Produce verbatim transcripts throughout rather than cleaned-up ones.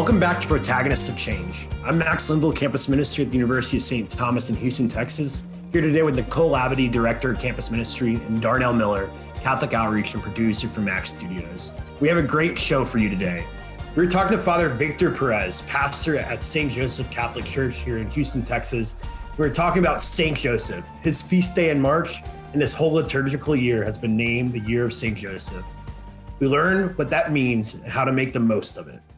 Welcome back to Protagonists of Change. I'm Max Linville, Campus Ministry at the University of Saint Thomas in Houston, Texas. Here today with Nicole Abity, Director of Campus Ministry, and Darnell Miller, Catholic Outreach and producer for Max Studios. We have a great show for you today. We're talking to Father Victor Perez, pastor at Saint Joseph Catholic Church here in Houston, Texas. We're talking about Saint Joseph. His feast day in March and this whole liturgical year has been named the Year of Saint Joseph. We learn what that means and how to make the most of it.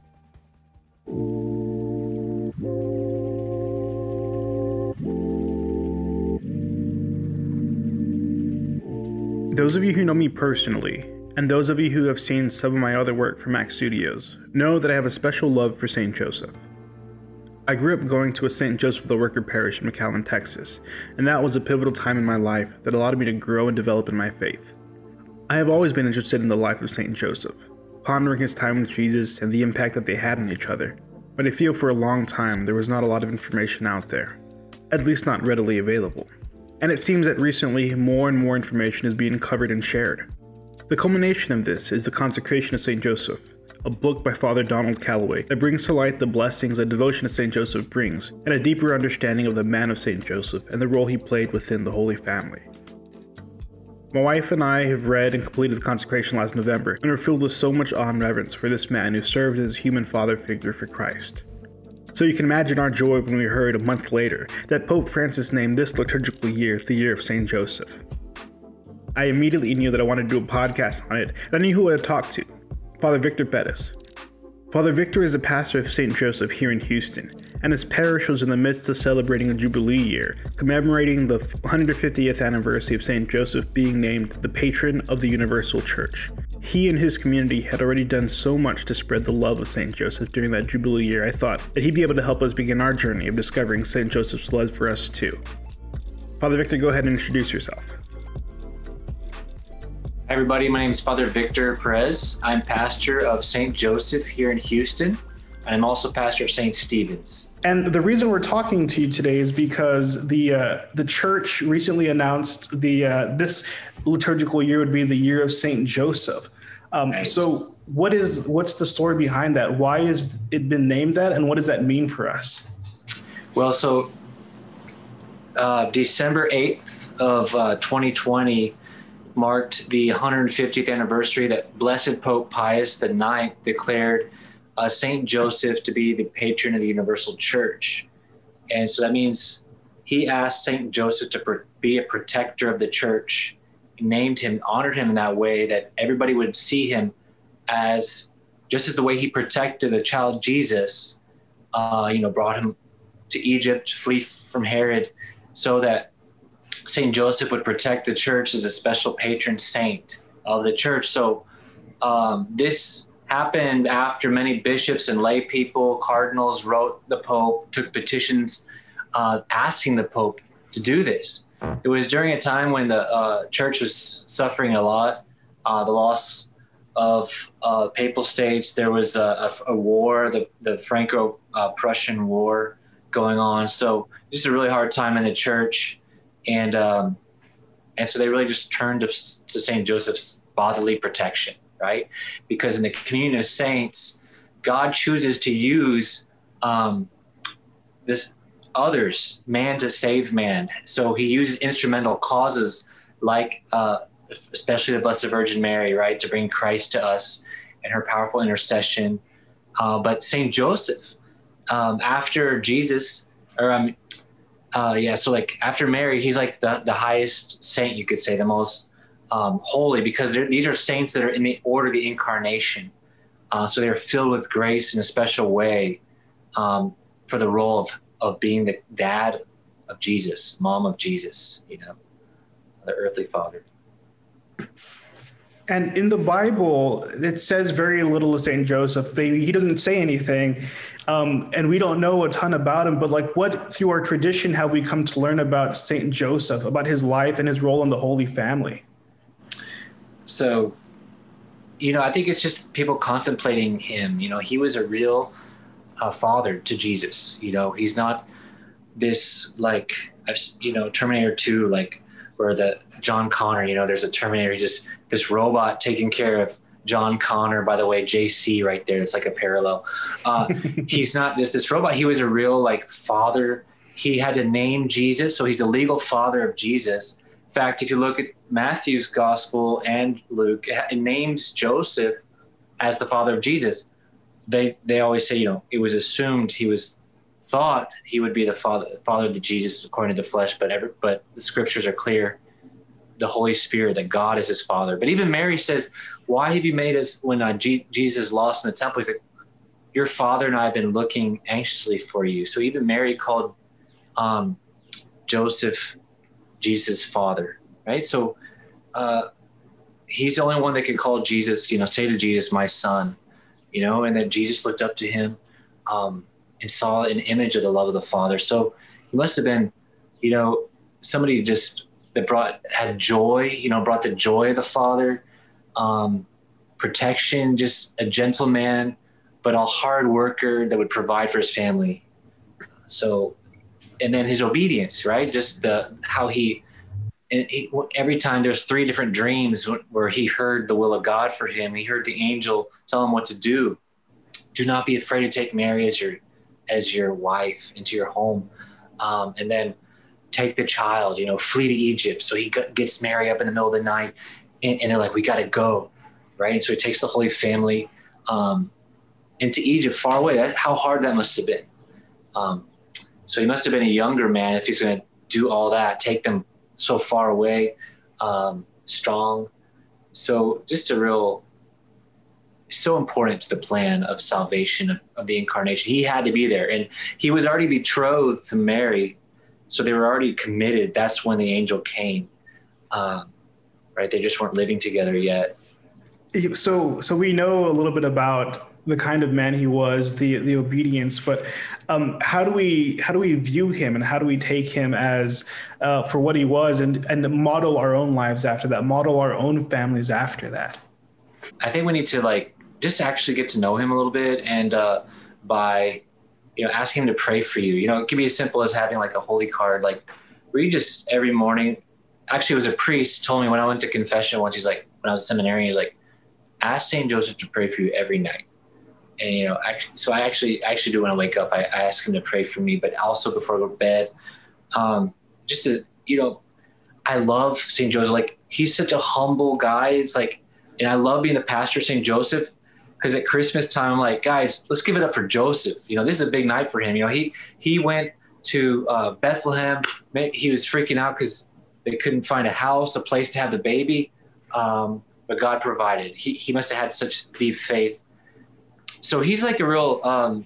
Those of you who know me personally, and those of you who have seen some of my other work for Max Studios, know that I have a special love for Saint Joseph. I grew up going to a Saint Joseph the Worker parish in McAllen, Texas, and that was a pivotal time in my life that allowed me to grow and develop in my faith. I have always been interested in the life of Saint Joseph, pondering his time with Jesus and the impact that they had on each other, but I feel for a long time there was not a lot of information out there, at least not readily available. And it seems that recently more and more information is being covered and shared. The culmination of this is The Consecration of Saint Joseph, a book by Father Donald Calloway that brings to light the blessings that devotion to Saint Joseph brings, and a deeper understanding of the man of Saint Joseph and the role he played within the Holy Family. My wife and I have read and completed the consecration last November and are filled with so much awe and reverence for this man who served as a human father figure for Christ. So you can imagine our joy when we heard a month later that Pope Francis named this liturgical year the Year of Saint Joseph. I immediately knew that I wanted to do a podcast on it, and I knew who I would talk to, Father Victor Perez. Father Victor is the pastor of Saint Joseph here in Houston, and his parish was in the midst of celebrating a Jubilee year, commemorating the one hundred fiftieth anniversary of Saint Joseph being named the patron of the Universal Church. He and his community had already done so much to spread the love of Saint Joseph during that Jubilee year, I thought that he'd be able to help us begin our journey of discovering Saint Joseph's love for us too. Father Victor, go ahead and introduce yourself. Hi everybody, my name is Father Victor Perez. I'm pastor of Saint Joseph here in Houston, and I'm also pastor of Saint Stephen's. And the reason we're talking to you today is because the uh, the church recently announced the uh, this liturgical year would be the Year of Saint Joseph. Um, Right. So what is what's the story behind that? Why has it been named that, and what does that mean for us? Well, so uh, December eighth of uh, twenty twenty marked the one hundred fiftieth anniversary that Blessed Pope Pius the ninth declared uh, Saint Joseph to be the patron of the Universal Church. And so that means he asked Saint Joseph to pr- be a protector of the church, named him, honored him in that way that everybody would see him as, just as the way he protected the child Jesus, uh, you know, brought him to Egypt to flee from Herod, so that Saint Joseph would protect the church as a special patron saint of the church. So um, this happened after many bishops and lay people, cardinals wrote the Pope, took petitions uh, asking the Pope to do this. It was during a time when the uh, church was suffering a lot, uh, the loss of uh, papal states. There was a, a, a war, the, the Franco-Prussian uh, War going on. So just a really hard time in the church. And um, and so they really just turned to, to Saint Joseph's fatherly protection, right? Because in the communion of saints, God chooses to use um, this others, man to save man. So he uses instrumental causes like uh, especially the Blessed Virgin Mary, right, to bring Christ to us and her powerful intercession. Uh, but Saint Joseph, um, after Jesus, or um, Uh, yeah, so like after Mary, he's like the, the highest saint, you could say, the most um, holy, because these are saints that are in the order of the incarnation. Uh, so they're filled with grace in a special way um, for the role of, of being the dad of Jesus, mom of Jesus, you know, the earthly father. And in the Bible, it says very little of Saint Joseph. They, he doesn't say anything, um, and we don't know a ton about him. But like, what through our tradition have we come to learn about Saint Joseph, about his life and his role in the Holy Family? So, you know, I think it's just people contemplating him. You know, he was a real uh, father to Jesus. You know, he's not this like, you know, Terminator two, like where the John Connor, you know, there's a Terminator, he just this robot taking care of John Connor, by the way, J C right there. It's like a parallel. Uh, he's not just this robot. He was a real like father. He had to name Jesus. So he's the legal father of Jesus. In fact, if you look at Matthew's gospel and Luke, it names Joseph as the father of Jesus. They, they always say, you know, it was assumed he was thought he would be the father, father of the Jesus according to the flesh, but every, but the scriptures are clear. The Holy Spirit, that God is his father. But even Mary says, why have you made us, when uh, G- Jesus lost in the temple, he's like, your father and I have been looking anxiously for you. So even Mary called um, Joseph Jesus' father, right? So uh, he's the only one that could call Jesus, you know, say to Jesus, my son, you know, and then Jesus looked up to him um, and saw an image of the love of the Father. So he must have been, you know, somebody just that brought, had joy, you know, brought the joy of the Father, um, protection, just a gentleman, but a hard worker that would provide for his family. So, and then his obedience, right? Just the, how he, and he, every time there's three different dreams where he heard the will of God for him. He heard the angel tell him what to do. Do not be afraid to take Mary as your, as your wife into your home. Um, and then take the child, you know, flee to Egypt. So he gets Mary up in the middle of the night and, and they're like, we got to go. Right. And so he takes the Holy Family um, into Egypt, far away. That, how hard that must have been. Um, so he must have been a younger man if he's going to do all that, take them so far away, um, strong. So just a real, so important to the plan of salvation of, of the incarnation. He had to be there, and he was already betrothed to Mary. So they were already committed. That's when the angel came, um, right? They just weren't living together yet. So, so we know a little bit about the kind of man he was, the the obedience, but um, how do we how do we view him, and how do we take him as uh, for what he was, and and model our own lives after that, model our own families after that? I think we need to like just actually get to know him a little bit, and uh, by you know asking him to pray for you. You know, it can be as simple as having like a holy card, like where you just every morning. Actually, it was a priest told me when I went to confession once. He's like, when I was a seminarian, he's like, ask Saint Joseph to pray for you every night. And, you know, I, so I actually, I actually do when I wake up, I, I ask him to pray for me, but also before I go to bed, um, just to, you know, I love Saint Joseph. Like, he's such a humble guy. It's like, and I love being the pastor of Saint Joseph, because at Christmas time, I'm like, guys, let's give it up for Joseph. You know, this is a big night for him. You know, he, he went to uh, Bethlehem. He was freaking out because they couldn't find a house, a place to have the baby. Um, but God provided. He, he must have had such deep faith. So he's like a real, um,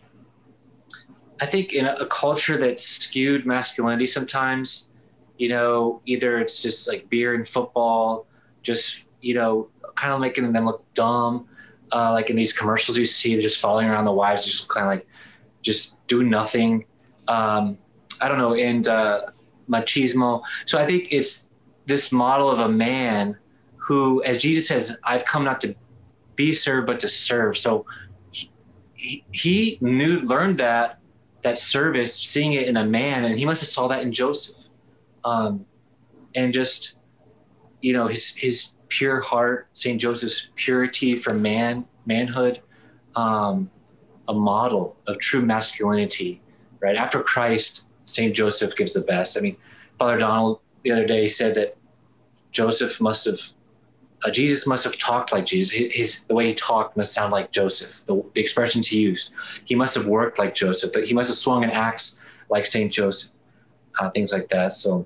I think in a, a culture that's skewed masculinity sometimes, you know, either it's just like beer and football, just, you know, kind of making them look dumb. Uh, like in these commercials you see, they're just following around the wives, just kind of like, just do nothing. Um, I don't know. And uh, machismo. So I think it's this model of a man who, as Jesus says, I've come not to be served, but to serve. So He, he knew, learned that, that service, seeing it in a man, and he must have saw that in Joseph. Um, and just, you know, his, his pure heart, Saint Joseph's purity for man, manhood, um, a model of true masculinity, right? After Christ, Saint Joseph gives the best. I mean, Father Donald the other day said that Joseph must have Uh, Jesus must have talked like Jesus. His, his the way he talked must sound like Joseph. The, the expressions he used, he must have worked like Joseph. He must have swung an axe like Saint Joseph. Uh, things like that. So,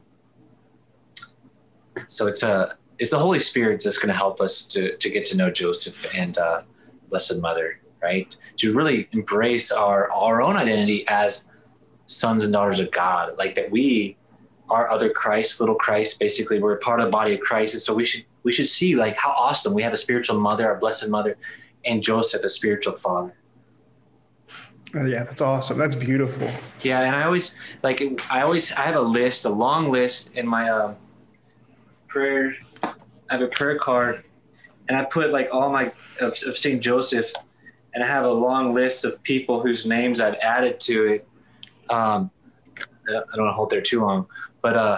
so it's a it's the Holy Spirit that's going to help us to to get to know Joseph and uh, Blessed Mother, right? To really embrace our our own identity as sons and daughters of God, like that we are other Christ, little Christ. Basically, we're a part of the body of Christ, and so we should. We should see like how awesome we have a spiritual mother, our Blessed Mother, and Joseph, a spiritual father. Oh, yeah, that's awesome. That's beautiful. Yeah, and I always like I always I have a list, a long list in my uh, prayer. I have a prayer card, and I put like all my of, of Saint Joseph, and I have a long list of people whose names I've added to it. Um, I don't want to hold there too long, but uh,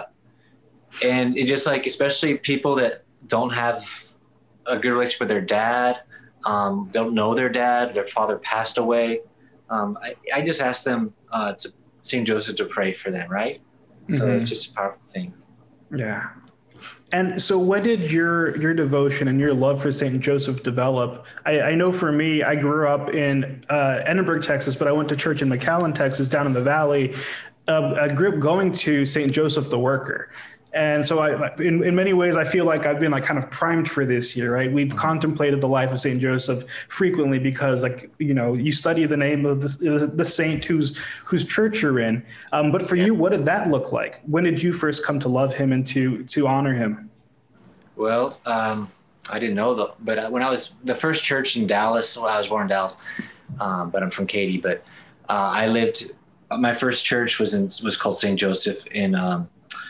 and it just like especially people that don't have a good relationship with their dad, um, don't know their dad, their father passed away. Um, I, I just ask them uh, to Saint Joseph to pray for them, right? So Mm-hmm. it's just a powerful thing. Yeah. And so when did your your devotion and your love for Saint Joseph develop? I, I know for me, I grew up in uh, Edinburgh, Texas, but I went to church in McAllen, Texas, down in the valley. Uh, I grew up going to Saint Joseph the Worker. And so I, in, in many ways, I feel like I've been like kind of primed for this year, right? We've contemplated the life of Saint Joseph frequently because, like, you know, you study the name of the, the saint whose whose church you're in. Um, but for you, what did that look like? When did you first come to love him and to to honor him? Well, um, I didn't know though, but when I was the first church in Dallas, well, I was born in Dallas, um, but I'm from Katy. But uh, I lived. My first church was in was called Saint Joseph in. Um,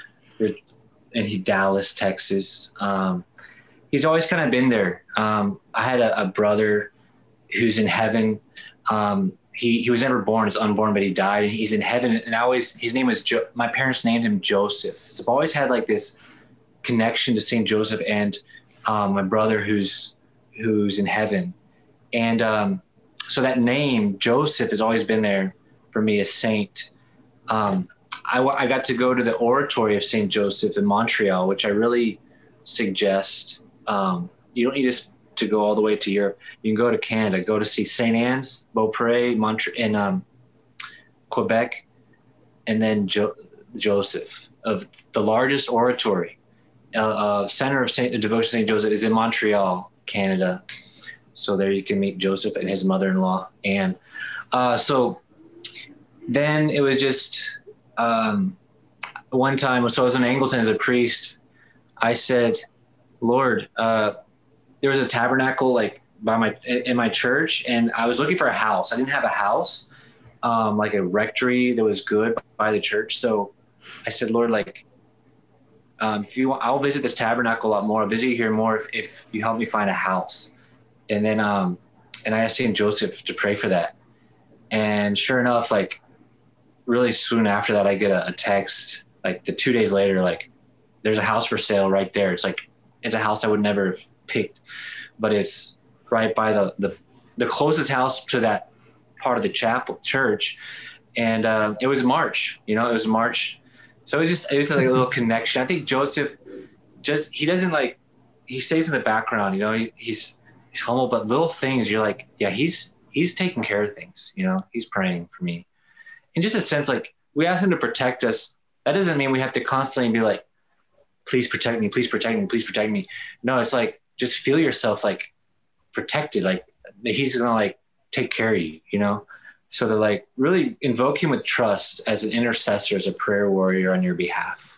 in Dallas, Texas. Um, he's always kind of been there. Um, I had a, a brother who's in heaven. Um, he, he was never born, he's unborn, but he died. He's in heaven. And I always, his name was, jo- my parents named him Joseph. So I've always had like this connection to Saint Joseph and um, my brother who's, who's in heaven. And um, so that name, Joseph, has always been there for me as saint. Um, I, I got to go to the oratory of Saint Joseph in Montreal, which I really suggest. Um, you don't need to, to go all the way to Europe. You can go to Canada, go to see Saint Anne's, Beaupré, Montreal, in um, Quebec, and then jo- Joseph. Of the largest oratory, uh, uh, center of Saint Devotion Saint Joseph is in Montreal, Canada. So there you can meet Joseph and his mother-in-law, Anne. Uh, so then it was just. Um, one time, so I was in Angleton as a priest. I said, Lord, uh, there was a tabernacle like by my, in my church, and I was looking for a house. I didn't have a house, um, like a rectory that was good by the church. So I said, Lord, like, um, if you want, I'll visit this tabernacle a lot more. I'll visit you here more if, if you help me find a house. And then, um, and I asked Saint Joseph to pray for that. And sure enough, like, really soon after that, I get a, a text like the two days later, like there's a house for sale right there. It's like, it's a house I would never have picked, but it's right by the, the, the closest house to that part of the chapel church. And uh, it was March, you know, it was March. So it was just, it was like a little connection. I think Joseph just, he doesn't like, he stays in the background, you know, he, he's, he's humble, but little things you're like, yeah, he's, he's taking care of things, you know, he's praying for me. In just a sense, like we ask him to protect us. That doesn't mean we have to constantly be like, please protect me, please protect me, please protect me. No, it's like, just feel yourself like protected. Like he's going to like take care of you, you know? So to like really invoke him with trust as an intercessor, as a prayer warrior on your behalf.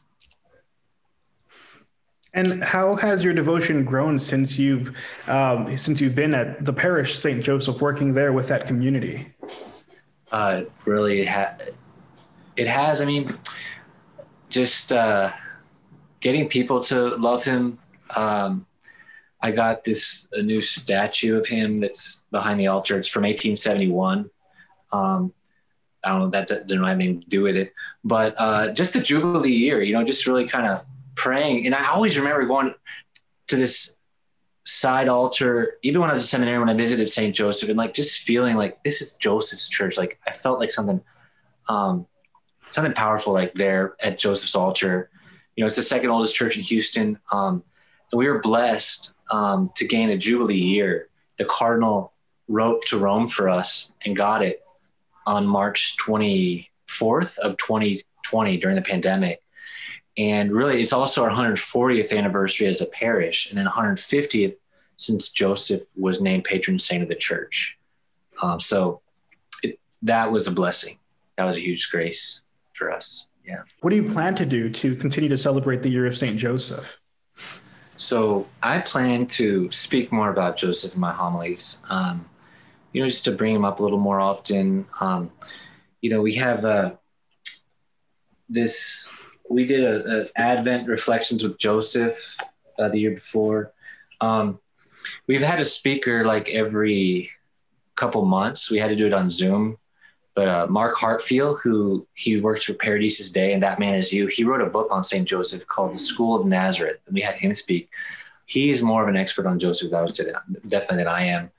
And how has your devotion grown since you've, um, since you've been at the parish, Saint Joseph, working there with that community? Uh, really, ha- it has. I mean, just uh, getting people to love him. Um, I got this a new statue of him that's behind the altar. It's from eighteen seventy-one. Um, I don't know, that doesn't have anything to do with it, but uh, just the Jubilee year, you know, just really kind of praying. And I always remember going to this side altar, even when I was a seminary, when I visited Saint Joseph, and like just feeling like this is Joseph's church. Like I felt like something, um, something powerful, like there at Joseph's altar. You know, it's the second oldest church in Houston. Um, and we were blessed um, to gain a Jubilee year. The Cardinal wrote to Rome for us and got it on March twenty-fourth of twenty twenty during the pandemic. And really, it's also our one hundred fortieth anniversary as a parish, and then one hundred fiftieth since Joseph was named patron saint of the church. Um, so it, that was a blessing. That was a huge grace for us. Yeah. What do you plan to do to continue to celebrate the year of Saint Joseph? So I plan to speak more about Joseph in my homilies, um, you know, just to bring him up a little more often. Um, you know, we have uh, this... We did a, a Advent Reflections with Joseph uh, the year before. Um, we've had a speaker like every couple months. We had to do it on Zoom. But uh, Mark Hartfield, who he works for Paradises Day and That Man Is You, he wrote a book on Saint Joseph called The School of Nazareth, and we had him speak. He's more of an expert on Joseph, I would say, definitely than I am.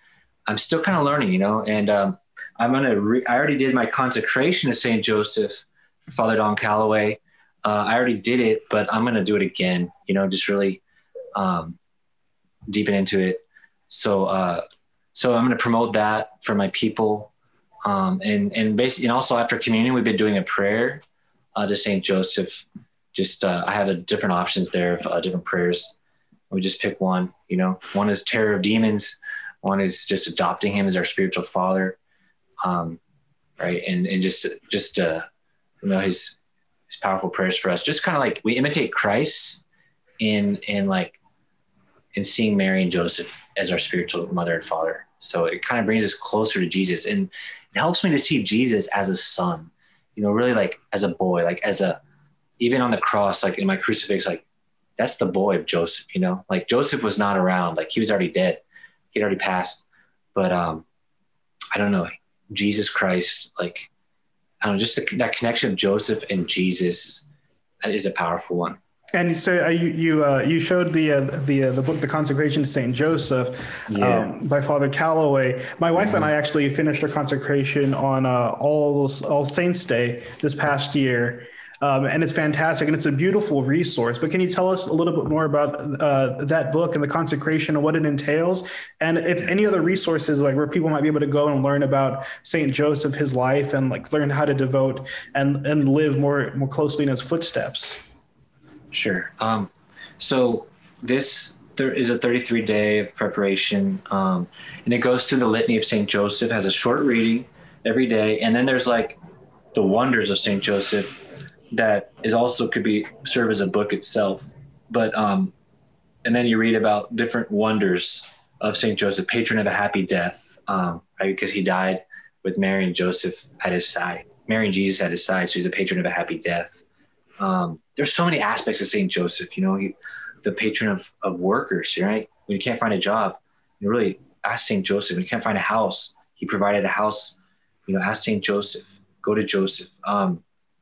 I'm still kind of learning, you know, and um, I'm going to, re- I already did my consecration to Saint Joseph, Father Don Calloway. Uh, I already did it, but I'm going to do it again, you know, just really um, deepen into it. So, uh, so I'm going to promote that for my people. Um, and, and basically, and also after communion, we've been doing a prayer uh, to Saint Joseph. Just, uh, I have a different options there of uh, different prayers. We just pick one, you know, one is terror of demons. One is just adopting him as our spiritual father. Um, right. And, and just, just, uh, you know, his, his powerful prayers for us, just kind of like we imitate Christ in, in like, in seeing Mary and Joseph as our spiritual mother and father. So it kind of brings us closer to Jesus, and it helps me to see Jesus as a son, you know, really like as a boy, like as a, even on the cross, like in my crucifix, like that's the boy of Joseph, you know, like Joseph was not around, like he was already dead. He'd already passed, but um, I don't know, Jesus Christ, like, I don't know, just the, that connection of Joseph and Jesus is a powerful one. And so uh, you you, uh, you showed the uh, the uh, the book, The Consecration to Saint Joseph, Yeah. um, by Father Calloway. My wife mm-hmm. and I actually finished our consecration on uh, All All Saints Day this past year, um, and it's fantastic, and it's a beautiful resource. But can you tell us a little bit more about uh, that book and the consecration and what it entails, and if any other resources like where people might be able to go and learn about Saint Joseph, his life, and like learn how to devote and and live more more closely in his footsteps? Sure. Um, so this there is a thirty-three day of preparation, um, and it goes through the litany of Saint Joseph, has a short reading every day. And then there's like the wonders of Saint Joseph that is also could be serve as a book itself. But, um, and then you read about different wonders of Saint Joseph, patron of a happy death, um, right? Because he died with Mary and Joseph at his side, Mary and Jesus at his side. So he's a patron of a happy death. Um, there's so many aspects of Saint Joseph, you know, he, the patron of, of workers, right? When you can't find a job, you really ask Saint Joseph. When you can't find a house, he provided a house, you know, ask Saint Joseph, go to Joseph. Um,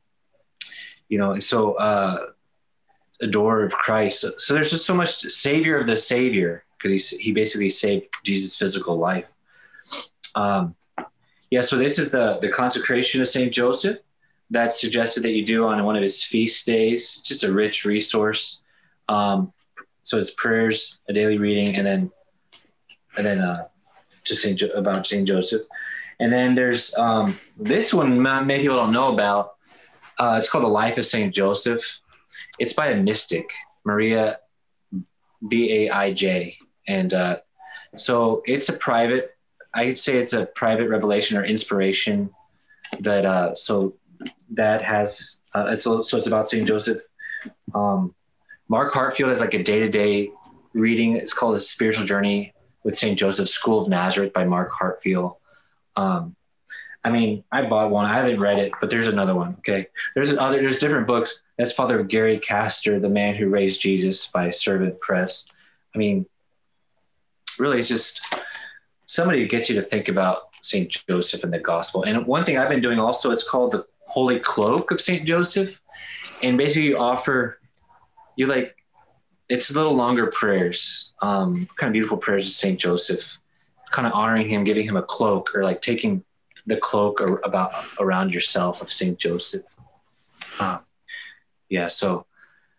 you know, and so, uh, adorer of Christ. So, so there's just so much savior of the savior, because he, he basically saved Jesus' physical life. Um, yeah. So this is the, the consecration of Saint Joseph. That's suggested that you do on one of his feast days. It's just a rich resource. Um, so it's prayers, a daily reading, and then and then uh, just Saint jo- about Saint Joseph. And then there's um, this one many people don't know about. Uh, it's called The Life of Saint Joseph. It's by a mystic, Maria B A I J, and uh, so it's a private. I'd say it's a private revelation or inspiration that. Uh, so. That has uh, so, so it's about Saint Joseph. Um, Mark Hartfield has like a day-to-day reading. It's called A Spiritual Journey with Saint Joseph, School of Nazareth by Mark Hartfield. Um, I mean, I bought one. I haven't read it, but there's another one. Okay, there's other. There's different books. That's Father Gary Castor, The Man Who Raised Jesus by Servant Press. I mean, really, it's just somebody to get you to think about Saint Joseph and the gospel. And one thing I've been doing also, it's called the Holy Cloak of Saint Joseph. And basically you offer, you like, it's little longer prayers, um, kind of beautiful prayers of Saint Joseph, kind of honoring him, giving him a cloak, or like taking the cloak or about around yourself of Saint Joseph. Um, yeah. So,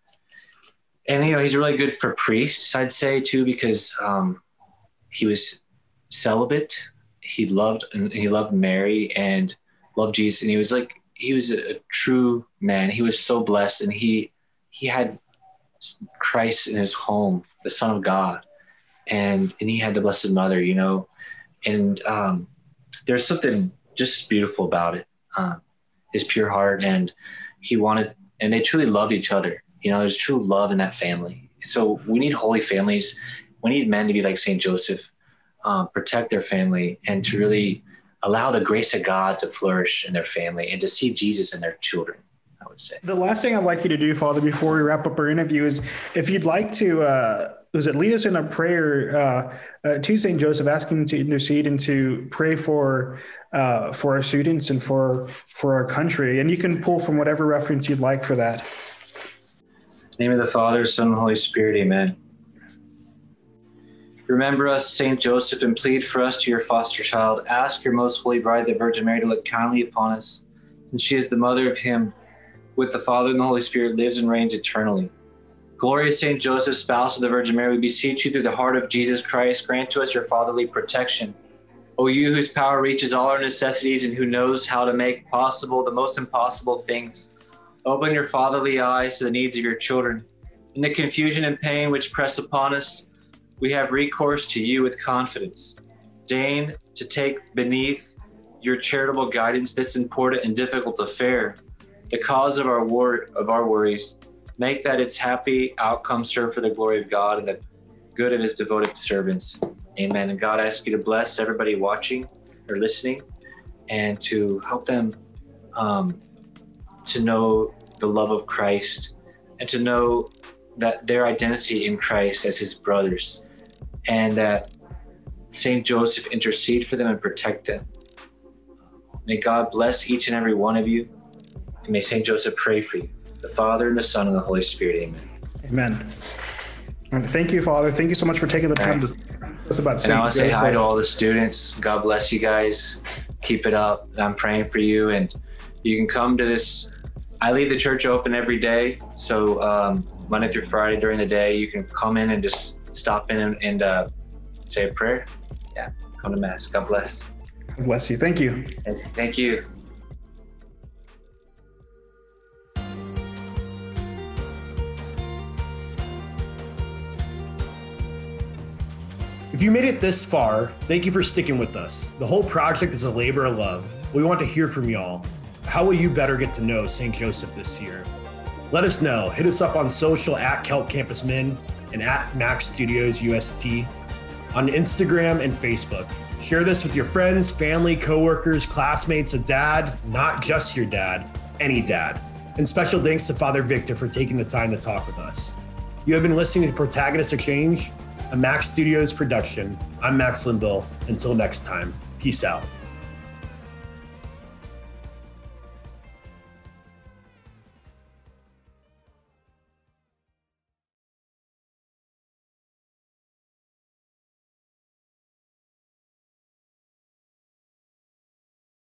and you know, he's really good for priests, I'd say too, because um, he was celibate. He loved, and he loved Mary and loved Jesus. And he was like, he was a, a true man. He was so blessed, and he, he had Christ in his home, the Son of God. And, and he had the Blessed Mother, you know, and um, there's something just beautiful about it. Um, his pure heart, and he wanted, and they truly loved each other. You know, there's true love in that family. So we need holy families. We need men to be like Saint Joseph, um, protect their family, and to really allow the grace of God to flourish in their family, and to see Jesus in their children, I would say. The last thing I'd like you to do, Father, before we wrap up our interview is if you'd like to, uh, was it lead us in a prayer uh, uh, to Saint Joseph, asking him to intercede and to pray for uh, for our students and for for our country. And you can pull from whatever reference you'd like for that. In the name of the Father, Son, and Holy Spirit, amen. Remember us, Saint Joseph, and plead for us to your foster child. Ask your most holy bride, the Virgin Mary, to look kindly upon us, and she is the mother of him with the Father and the Holy Spirit, lives and reigns eternally. Glorious Saint Joseph, spouse of the Virgin Mary, we beseech you through the heart of Jesus Christ, grant to us your fatherly protection. O you whose power reaches all our necessities and who knows how to make possible the most impossible things, open your fatherly eyes to the needs of your children. In the confusion and pain which press upon us, we have recourse to you with confidence. Deign to take beneath your charitable guidance this important and difficult affair, the cause of our war of our worries. Make that its happy outcome serve for the glory of God and the good of his devoted servants. Amen. And God, I ask you to bless everybody watching or listening, and to help them um, to know the love of Christ, and to know that their identity in Christ as his brothers, and that Saint Joseph intercede for them and protect them. May God bless each and every one of you. And may Saint Joseph pray for you, the Father and the Son and the Holy Spirit. Amen. Amen. And thank you, Father. Thank you so much for taking the time right. to tell us about Saint And I want to say Joseph. hi to all the students. God bless you guys. Keep it up. I'm praying for you. And you can come to this. I leave the church open every day. So um, Monday through Friday during the day, you can come in and just stop in and, and uh, say a prayer. Yeah, come to Mass. God bless. God bless you. Thank you. And thank you. If you made it this far, thank you for sticking with us. The whole project is a labor of love. We want to hear from y'all. How will you better get to know Saint Joseph this year? Let us know. Hit us up on social at Kelp Campus Min and at Max Studios U S T on Instagram and Facebook. Share this with your friends, family, coworkers, classmates, a dad, not just your dad, any dad. And special thanks to Father Victor for taking the time to talk with us. You have been listening to Protagonist Exchange, a Max Studios production. I'm Max Linville. Until next time, peace out.